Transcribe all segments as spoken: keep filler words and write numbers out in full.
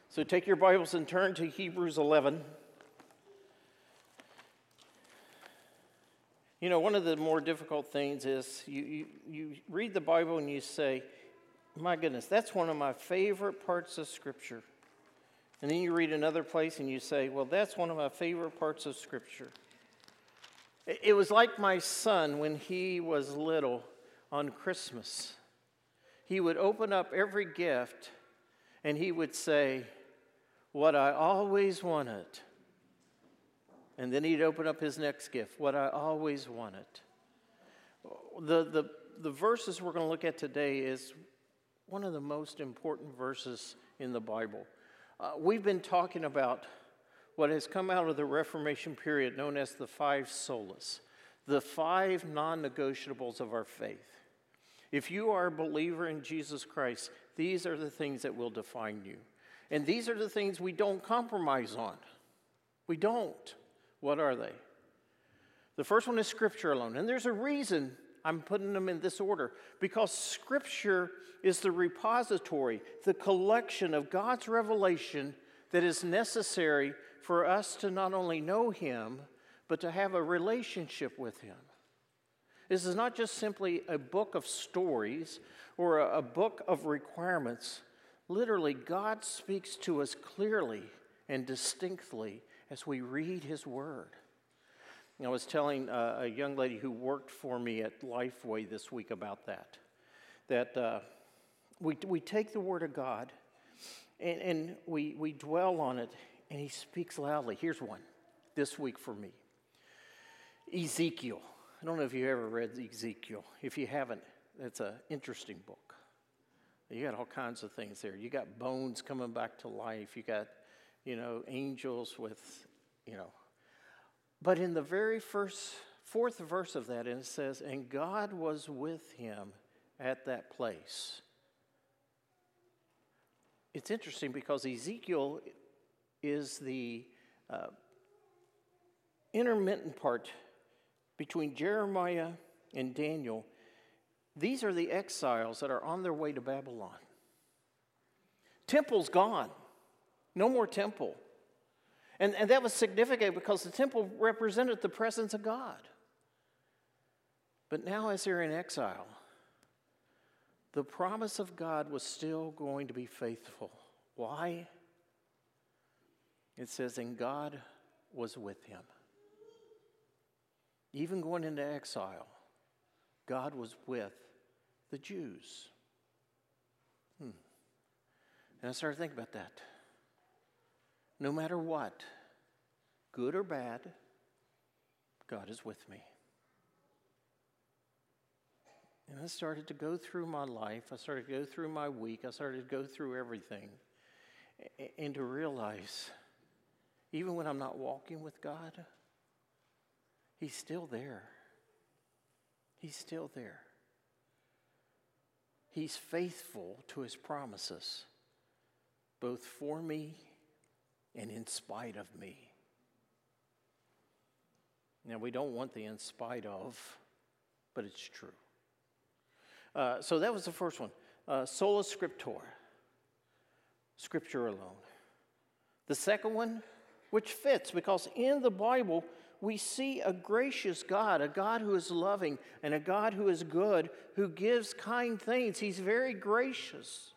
So take your Bibles and turn to Hebrews eleven. You know, one of the more difficult things is you, you, you read the Bible and you say, my goodness, that's one of my favorite parts of Scripture. And then you read another place and you say, well, that's one of my favorite parts of Scripture. It, it was like my son when he was little on Christmas. He would open up every gift and he would say, what I always wanted. And then he'd open up his next gift, what I always wanted. The, the, the verses we're going to look at today is one of the most important verses in the Bible. Uh, we've been talking about what has come out of the Reformation period known as the five solas, the five non-negotiables of our faith. If you are a believer in Jesus Christ, these are the things that will define you. And these are the things we don't compromise on. We don't. What are they? The first one is Scripture alone. And there's a reason I'm putting them in this order. Because Scripture is the repository, the collection of God's revelation that is necessary for us to not only know Him, but to have a relationship with Him. This is not just simply a book of stories or a, a book of requirements. Literally, God speaks to us clearly and distinctly as we read His Word. I was telling uh, a young lady who worked for me at Lifeway this week about that, that uh, we, we take the Word of God and, and we, we dwell on it, and He speaks loudly. Here's one this week for me. Ezekiel. I don't know if you ever read Ezekiel. If you haven't, it's an interesting book. You got all kinds of things there. You got bones coming back to life. You got, you know, angels with, you know. But in the very first, fourth verse of that, it says, and God was with him at that place. It's interesting because Ezekiel is the uh, intermittent part between Jeremiah and Daniel. These are the exiles that are on their way to Babylon. Temple's gone. No more temple. And, and that was significant because the temple represented the presence of God. But now as they're in exile, the promise of God was still going to be faithful. Why? It says, and God was with him. Even going into exile, God was with the Jews. Hmm. And I started thinking about that. No matter what, good or bad, God is with me. And I started to go through my life. I started to go through my week. I started to go through everything. And to realize, even when I'm not walking with God, He's still there. He's still there. He's faithful to His promises, both for me and in spite of me. Now, we don't want the in spite of, but it's true. Uh, so that was the first one. Uh, sola scriptura, Scripture alone. The second one, which fits, because in the Bible, we see a gracious God, a God who is loving, and a God who is good, who gives kind things. He's very gracious.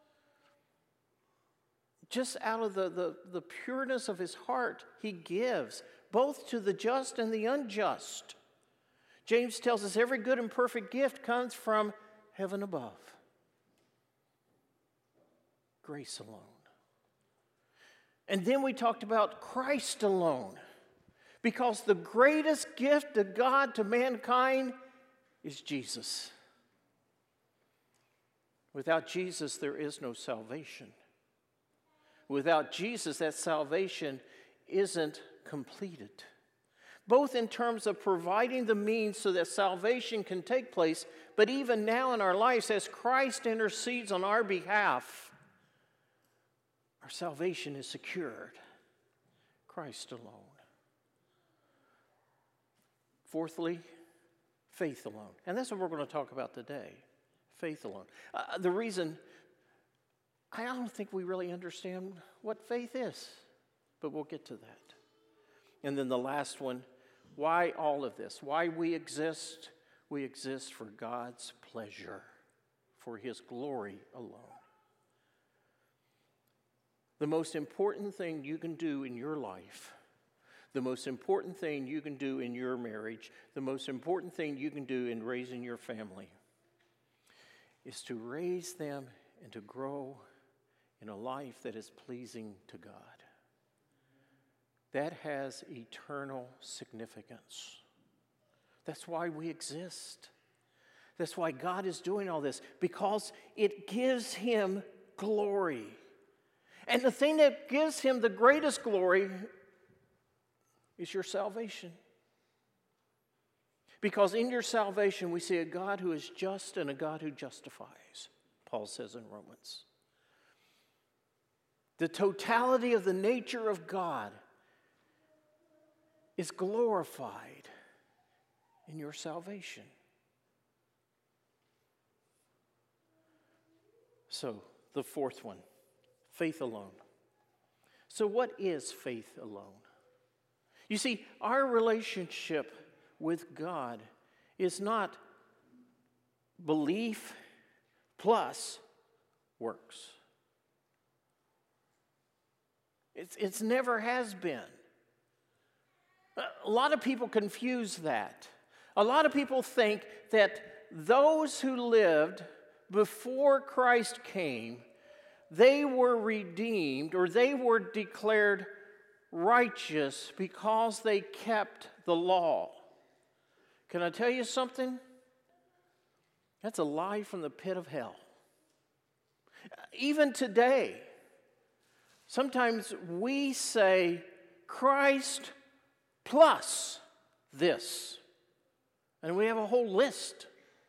Just out of the, the, the pureness of His heart, He gives, both to the just and the unjust. James tells us every good and perfect gift comes from heaven above. Grace alone. And then we talked about Christ alone. Because the greatest gift of God to mankind is Jesus. Without Jesus, there is no salvation. Without Jesus, that salvation isn't completed. Both in terms of providing the means so that salvation can take place, but even now in our lives, as Christ intercedes on our behalf, our salvation is secured. Christ alone. Fourthly, faith alone. And that's what we're going to talk about today. Faith alone. Uh, the reason I don't think we really understand what faith is, but we'll get to that. And then the last one, why all of this? Why we exist? We exist for God's pleasure, for His glory alone. The most important thing you can do in your life, the most important thing you can do in your marriage, the most important thing you can do in raising your family is to raise them and to grow in a life that is pleasing to God. That has eternal significance. That's why we exist. That's why God is doing all this, because it gives Him glory. And the thing that gives Him the greatest glory is your salvation. Because in your salvation, we see a God who is just and a God who justifies, Paul says in Romans. The totality of the nature of God is glorified in your salvation. So, the fourth one, faith alone. So what is faith alone? You see, our relationship with God is not belief plus works. It's, it's never has been. A lot of people confuse that. A lot of people think that those who lived before Christ came, they were redeemed or they were declared righteous because they kept the law. Can I tell you something? That's a lie from the pit of hell. Even today, sometimes we say Christ plus this. And we have a whole list.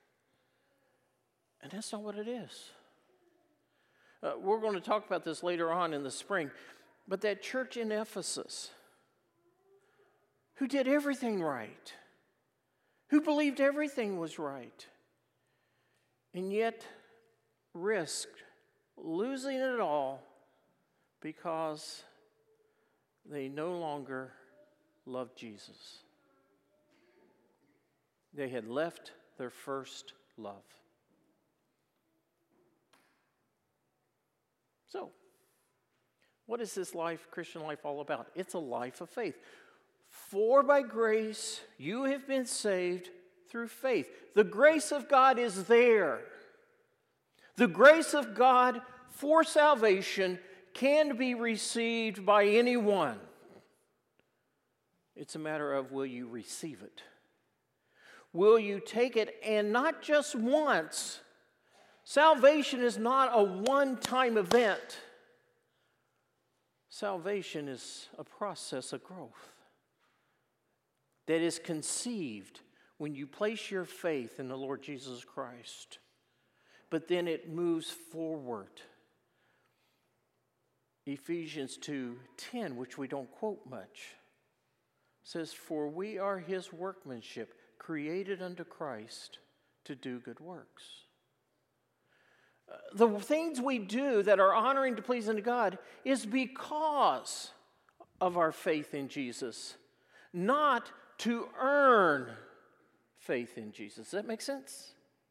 And that's not what it is. Uh, we're going to talk about this later on in the spring. But that church in Ephesus, who did everything right, who believed everything was right, and yet risked losing it all because they no longer loved Jesus. They had left their first love. So, what is this life, Christian life, all about? It's a life of faith. For by grace you have been saved through faith. The grace of God is there. The grace of God for salvation can be received by anyone. It's a matter of, will you receive it? Will you take it, and not just once? Salvation is not a one-time event. Salvation is a process of growth that is conceived when you place your faith in the Lord Jesus Christ. But then it moves forward. Ephesians two ten, which we don't quote much, says, "For we are His workmanship, created unto Christ to do good works." Uh, the things we do that are honoring to pleasing to God is because of our faith in Jesus, not to earn faith in Jesus. Does that make sense?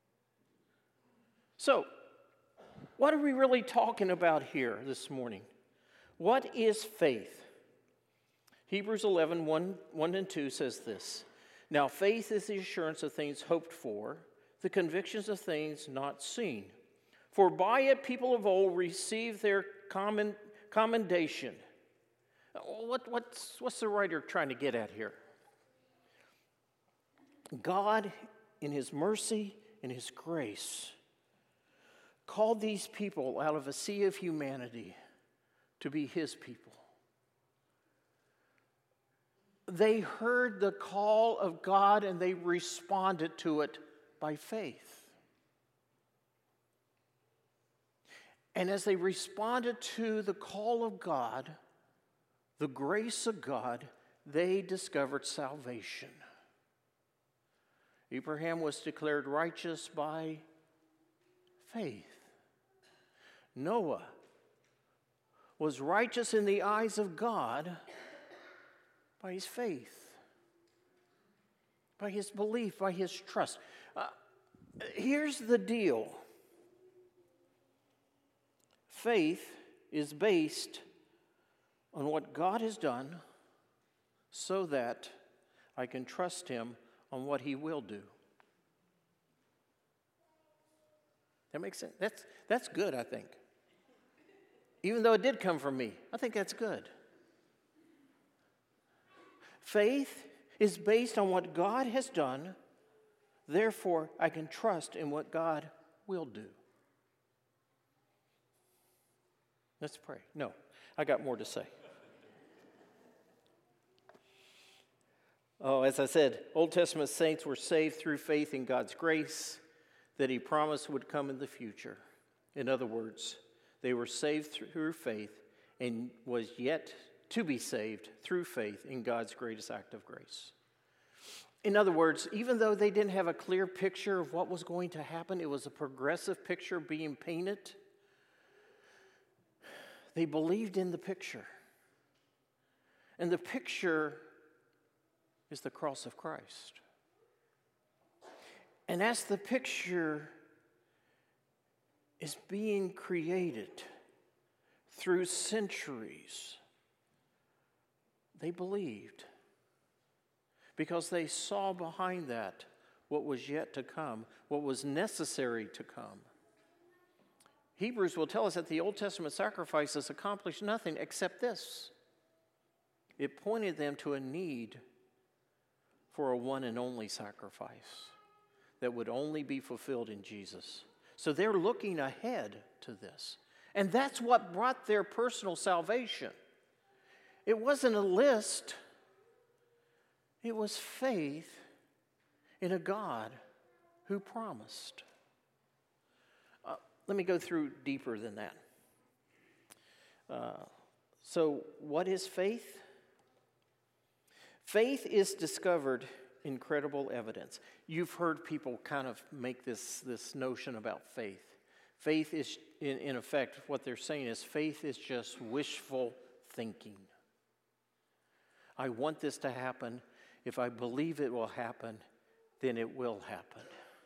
So, what are we really talking about here this morning? What is faith? Hebrews eleven, one, one and two says this. Now faith is the assurance of things hoped for, the convictions of things not seen. For by it people of old received their commend, commendation. What, what's, what's the writer trying to get at here? God, in His mercy and His grace, called these people out of a sea of humanity to be His people. They heard the call of God and they responded to it by faith. And as they responded to the call of God, the grace of God, they discovered salvation. Abraham was declared righteous by faith. Noah was righteous in the eyes of God by his faith, by his belief, by his trust. Uh, here's the deal. Faith is based on what God has done so that I can trust him on what he will do. That makes sense? That's, that's good, I think. Even though it did come from me, I think that's good. Faith is based on what God has done. Therefore, I can trust in what God will do. Let's pray. No, I got more to say. Oh, as I said, Old Testament saints were saved through faith in God's grace that he promised would come in the future. In other words, they were saved through faith and was yet to be saved through faith in God's greatest act of grace. In other words, even though they didn't have a clear picture of what was going to happen, it was a progressive picture being painted. They believed in the picture. And the picture is the cross of Christ. And as the picture is being created through centuries, they believed because they saw behind that what was yet to come, what was necessary to come. Hebrews will tell us that the Old Testament sacrifices accomplished nothing except this. It pointed them to a need for a one and only sacrifice that would only be fulfilled in Jesus. So they're looking ahead to this. And that's what brought their personal salvation. It wasn't a list. It was faith in a God who promised. Uh, let me go through deeper than that. Uh, so what is faith? Faith is discovered in credible evidence. You've heard people kind of make this, this notion about faith. Faith is, in, in effect, what they're saying is faith is just wishful thinking. I want this to happen. If I believe it will happen, then it will happen.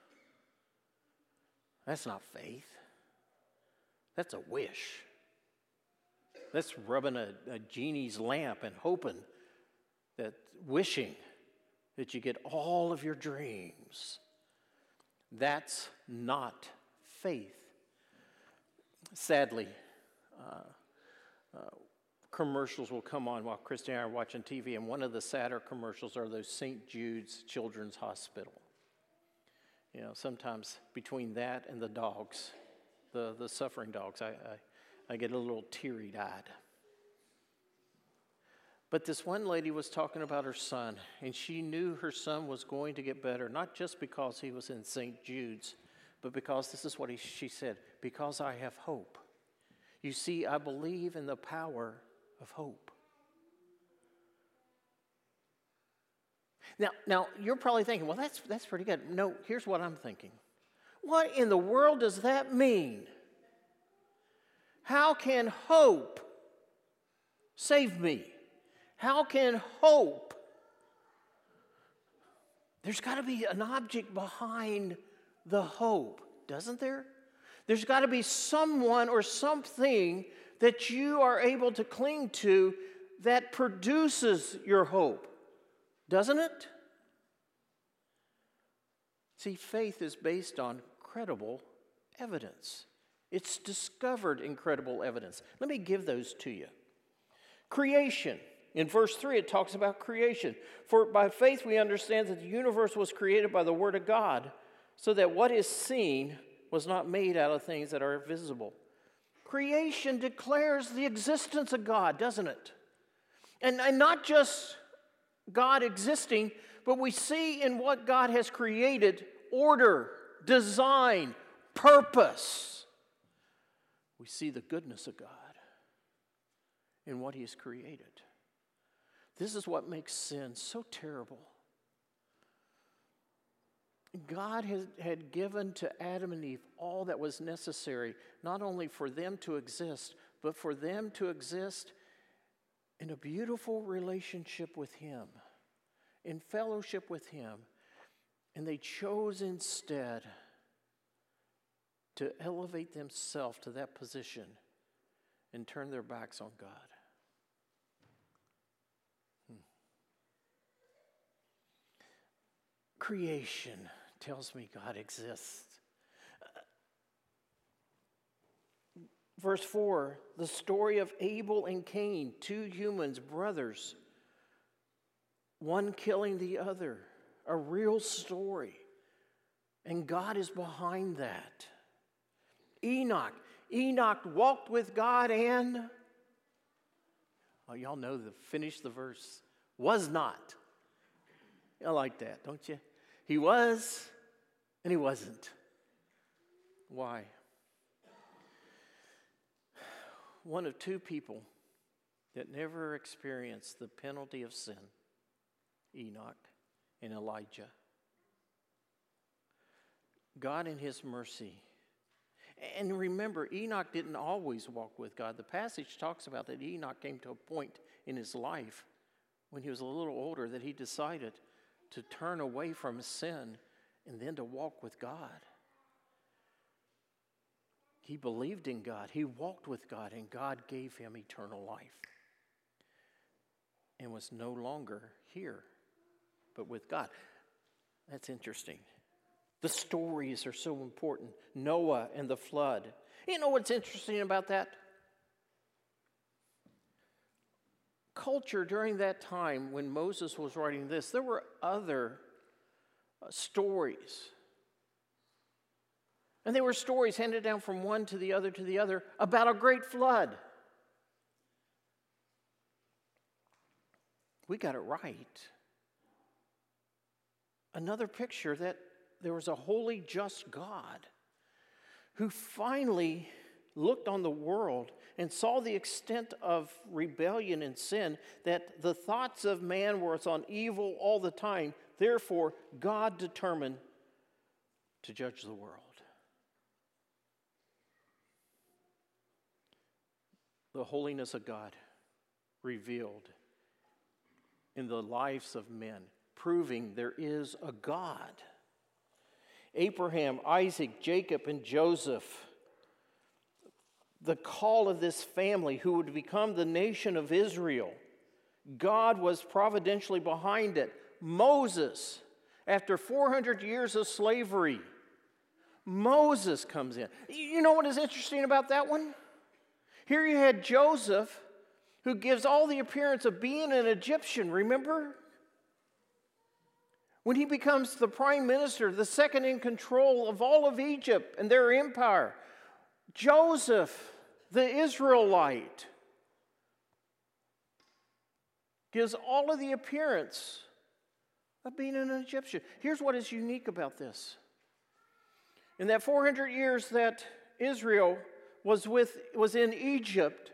That's not faith. That's a wish. That's rubbing a, a genie's lamp and hoping that, wishing that you get all of your dreams. That's not faith. Sadly, uh, uh, commercials will come on while Christy and I are watching T V, and one of the sadder commercials are those Saint Jude's Children's Hospital. You know, sometimes between that and the dogs, the, the suffering dogs, I, I, I get a little teary-eyed. But this one lady was talking about her son, and she knew her son was going to get better, not just because he was in Saint Jude's, but because, this is what he, she said, because I have hope. You see, I believe in the power of hope. Now, now you're probably thinking, well, that's, that's pretty good. No, here's what I'm thinking. What in the world does that mean? How can hope save me? How can hope? There's got to be an object behind the hope, doesn't there? There's got to be someone or something that you are able to cling to that produces your hope, doesn't it? See, faith is based on credible evidence. It's discovered in credible evidence. Let me give those to you. Creation. In verse three, it talks about creation. For by faith we understand that the universe was created by the word of God, so that what is seen was not made out of things that are visible. Creation declares the existence of God, doesn't it? And, and not just God existing, but we see in what God has created order, design, purpose. We see the goodness of God in what he has created. This is what makes sin so terrible. God has, had given to Adam and Eve all that was necessary, not only for them to exist, but for them to exist in a beautiful relationship with Him, in fellowship with Him. And they chose instead to elevate themselves to that position and turn their backs on God. Hmm. Creation tells me God exists. Verse four, the story of Abel and Cain, two humans, brothers, one killing the other, a real story. And God is behind that. Enoch, Enoch walked with God and, oh, y'all know the finish the verse, was not. I like that, don't you? He was and he wasn't. Why? One of two people that never experienced the penalty of sin, Enoch and Elijah. God in His mercy. And remember, Enoch didn't always walk with God. The passage talks about that Enoch came to a point in his life when he was a little older that he decided to turn away from sin and then to walk with God. He believed in God. He walked with God, and God gave him eternal life and was no longer here, but with God. That's interesting. The stories are so important. Noah and the flood. You know what's interesting about that? Culture during that time when Moses was writing this, there were other uh, stories. And they were stories handed down from one to the other to the other about a great flood. We got it right. Another picture that there was a holy, just God who finally looked on the world and saw the extent of rebellion and sin, that the thoughts of man were on evil all the time. Therefore, God determined to judge the world. The holiness of God revealed in the lives of men, proving there is a God. Abraham, Isaac, Jacob, and Joseph, the call of this family who would become the nation of Israel, God was providentially behind it. Moses, after four hundred years of slavery, Moses comes in. You know what is interesting about that one? Here you had Joseph, who gives all the appearance of being an Egyptian, remember? When he becomes the prime minister, the second in control of all of Egypt and their empire, Joseph, the Israelite, gives all of the appearance of being an Egyptian. Here's what is unique about this. In that four hundred years that Israel was with was in Egypt,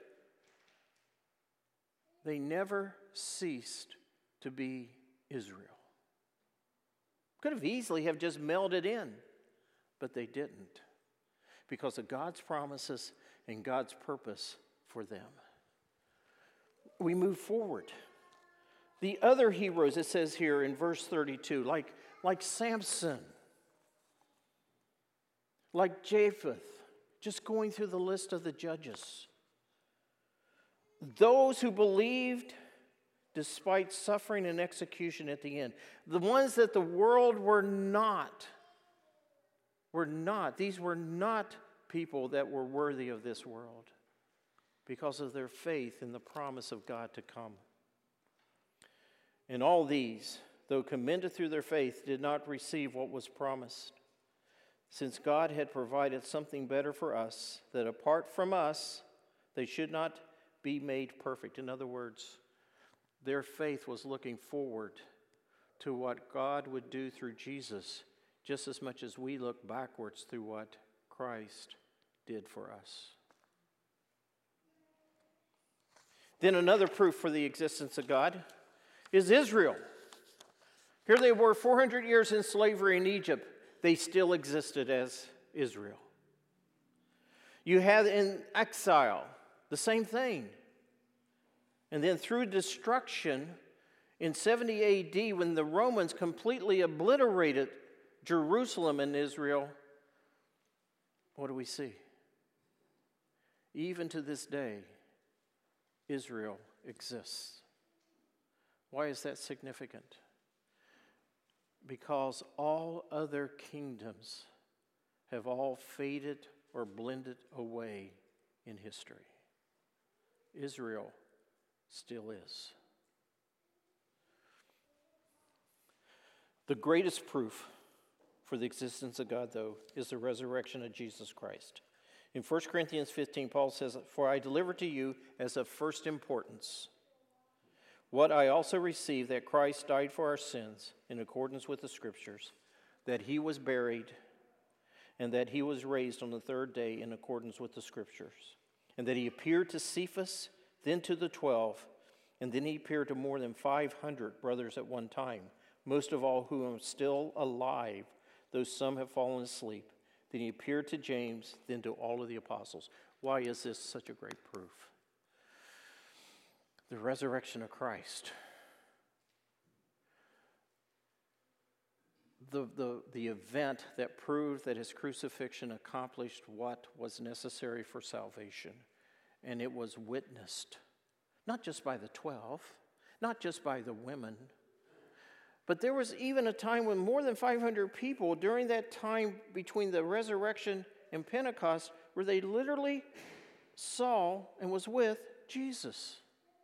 they never ceased to be Israel. Could have easily have just melded in, but they didn't, because of God's promises and God's purpose for them. We move forward. The other heroes, it says here in verse thirty-two, like, like Samson, like Japheth, just going through the list of the judges. Those who believed despite suffering and execution at the end. The ones that the world were not, were not. These were not people that were worthy of this world because of their faith in the promise of God to come. And all these, though commended through their faith, did not receive what was promised, since God had provided something better for us, that apart from us, they should not be made perfect. In other words, their faith was looking forward to what God would do through Jesus, just as much as we look backwards through what Christ did for us. Then another proof for the existence of God is Israel. Here they were four hundred years in slavery in Egypt. They still existed as Israel. You had in exile, the The same thing. And then through destruction in seventy A D, when the Romans completely obliterated Jerusalem and Israel, what do we see? Even to this day, Israel exists. Why is that significant? Because all other kingdoms have all faded or blended away in history. Israel still is. The greatest proof for the existence of God, though, is the resurrection of Jesus Christ. In First Corinthians fifteen, Paul says, "For I deliver to you as of first importance what I also received, that Christ died for our sins in accordance with the Scriptures, that he was buried, and that he was raised on the third day in accordance with the Scriptures, and that he appeared to Cephas, then to the twelve, and then he appeared to more than five hundred brothers at one time, most of all who are still alive, though some have fallen asleep. Then he appeared to James, then to all of the apostles." Why is this such a great proof? The resurrection of Christ. The, the, the event that proved that his crucifixion accomplished what was necessary for salvation. And it was witnessed, not just by the twelve, not just by the women, but there was even a time when more than five hundred people, during that time between the resurrection and Pentecost, where they literally saw and was with Jesus.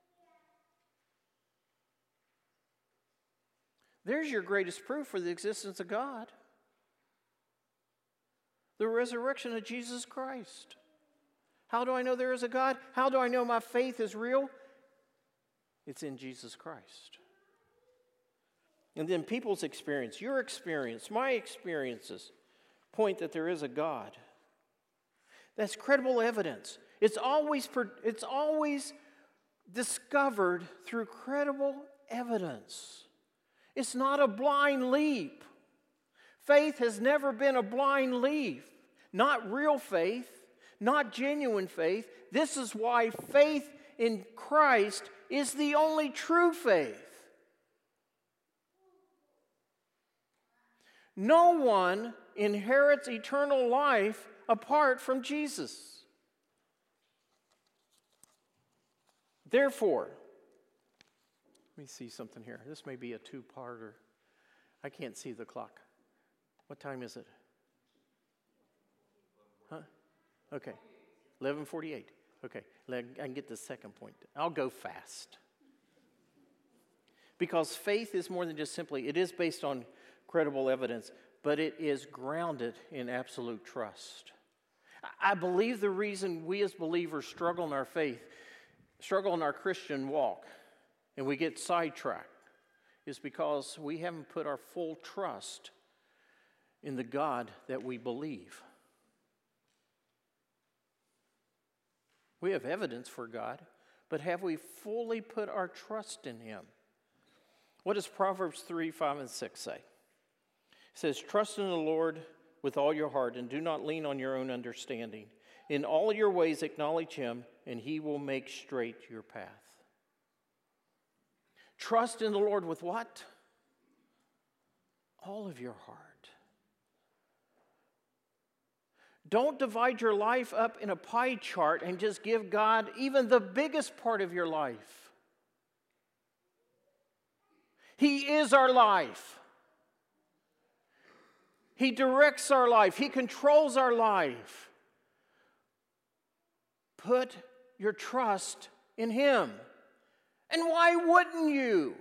There's your greatest proof for the existence of God. The resurrection of Jesus Christ. How do I know there is a God? How do I know my faith is real? It's in Jesus Christ. And then people's experience, your experience, my experiences, point that there is a God. That's credible evidence. It's always, it's always discovered through credible evidence. It's not a blind leap. Faith has never been a blind leap. Not real faith, not genuine faith. This is why faith in Christ is the only true faith. No one inherits eternal life apart from Jesus. Therefore, let me see something here. This may be a two-parter. I can't see the clock. What time is it? Huh? Okay. eleven forty-eight. Okay. I can get the second point. I'll go fast. Because faith is more than just simply, it is based on credible evidence, but it is grounded in absolute trust. I believe the reason we as believers struggle in our faith, struggle in our Christian walk, and we get sidetracked, is because we haven't put our full trust in the God that we believe. We have evidence for God, but have we fully put our trust in him? What does Proverbs three, five, and six say? It says, "Trust in the Lord with all your heart, and do not lean on your own understanding. In all your ways acknowledge him, and he will make straight your path." Trust in the Lord with what? All of your heart. Don't divide your life up in a pie chart and just give God even the biggest part of your life. He is our life. He directs our life. He controls our life. Put your trust in him. And why wouldn't you?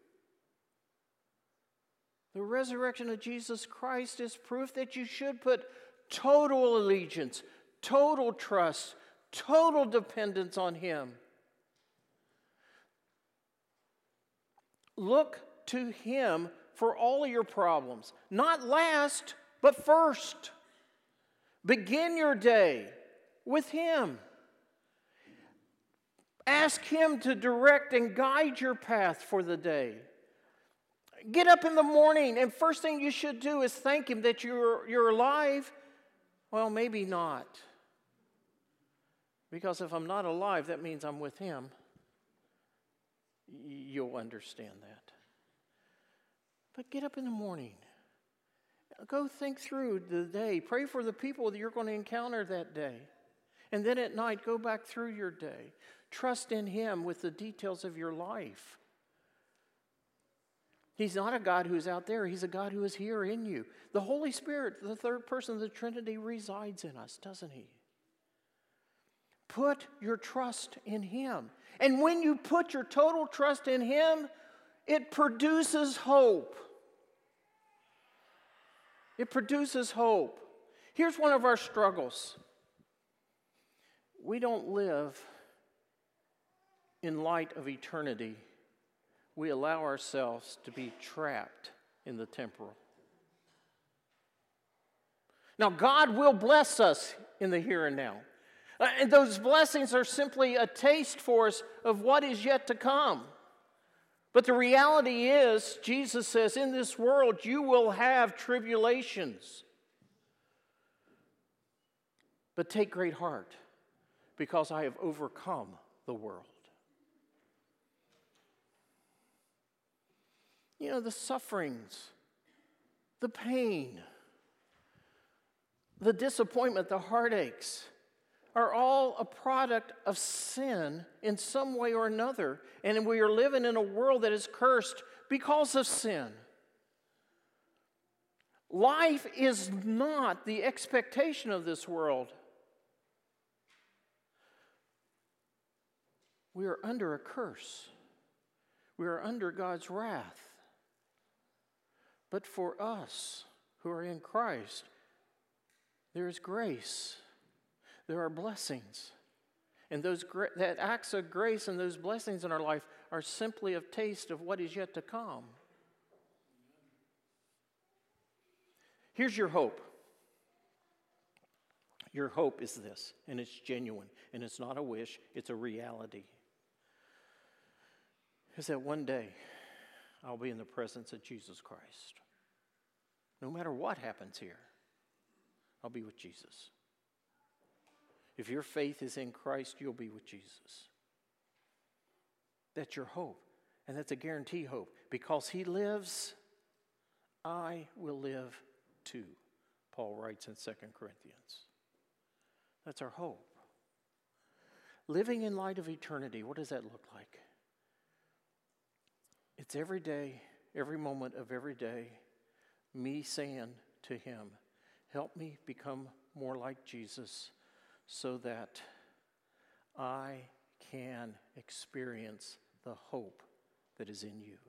The resurrection of Jesus Christ is proof that you should put total allegiance, total trust, total dependence on him. Look to him for all of your problems. Not last, but first. Begin your day with him. Ask him to direct and guide your path for the day. Get up in the morning, and first thing you should do is thank him that you're, you're alive. Well, maybe not. Because if I'm not alive, that means I'm with him. You'll understand that. But get up in the morning. Go think through the day. Pray for the people that you're going to encounter that day. And then at night, go back through your day. Trust in him with the details of your life. He's not a God who's out there. He's a God who is here in you. The Holy Spirit, the third person of the Trinity, resides in us, doesn't he? Put your trust in him. And when you put your total trust in him, it produces hope. It produces hope. Here's one of our struggles. We don't live in light of eternity. We allow ourselves to be trapped in the temporal. Now, God will bless us in the here and now. Uh, and those blessings are simply a taste for us of what is yet to come. But the reality is, Jesus says, in this world you will have tribulations. But take great heart, because I have overcome the world. You know, the sufferings, the pain, the disappointment, the heartaches are all a product of sin in some way or another. And we are living in a world that is cursed because of sin. Life is not the expectation of this world. We are under a curse. We are under God's wrath. But for us who are in Christ, there is grace. There are blessings. And those gra- that acts of grace and those blessings in our life are simply a taste of what is yet to come. Here's your hope. Your hope is this, and it's genuine, and it's not a wish, it's a reality. Is that one day I'll be in the presence of Jesus Christ. No matter what happens here, I'll be with Jesus. If your faith is in Christ, you'll be with Jesus. That's your hope, and that's a guaranteed hope. Because he lives, I will live too, Paul writes in Second Corinthians. That's our hope. Living in light of eternity, what does that look like? It's every day, every moment of every day, me saying to him, help me become more like Jesus so that I can experience the hope that is in you.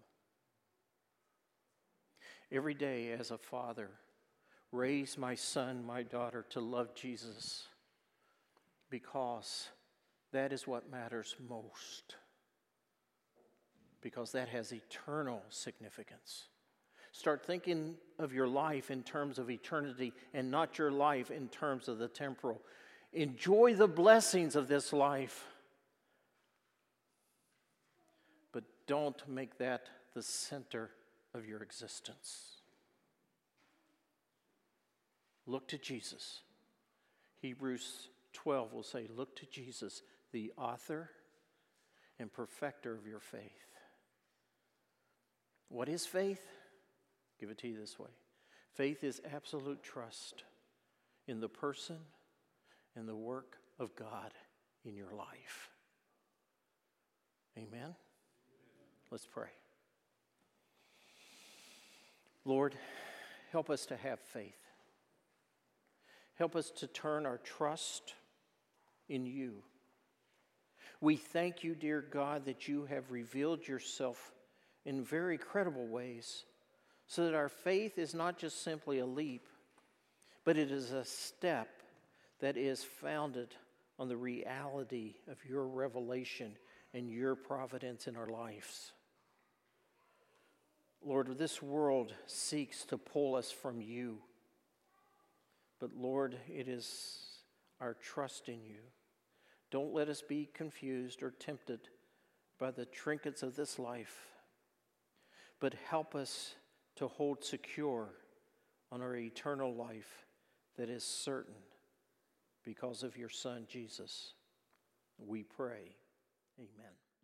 Every day as a father, raise my son, my daughter to love Jesus, because that is what matters most. Because that has eternal significance. Start thinking of your life in terms of eternity and not your life in terms of the temporal. Enjoy the blessings of this life, but don't make that the center of your existence. Look to Jesus. Hebrews twelve will say, look to Jesus, the author and perfecter of your faith. What is faith? Give it to you this way. Faith is absolute trust in the person and the work of God in your life. Amen? Let's pray. Lord, help us to have faith. Help us to turn our trust in you. We thank you, dear God, that you have revealed yourself in very credible ways, so that our faith is not just simply a leap, but it is a step that is founded on the reality of your revelation and your providence in our lives. Lord, this world seeks to pull us from you, but Lord, it is our trust in you. Don't let us be confused or tempted by the trinkets of this life, but help us to hold secure on our eternal life that is certain because of your Son, Jesus. we pray. Amen.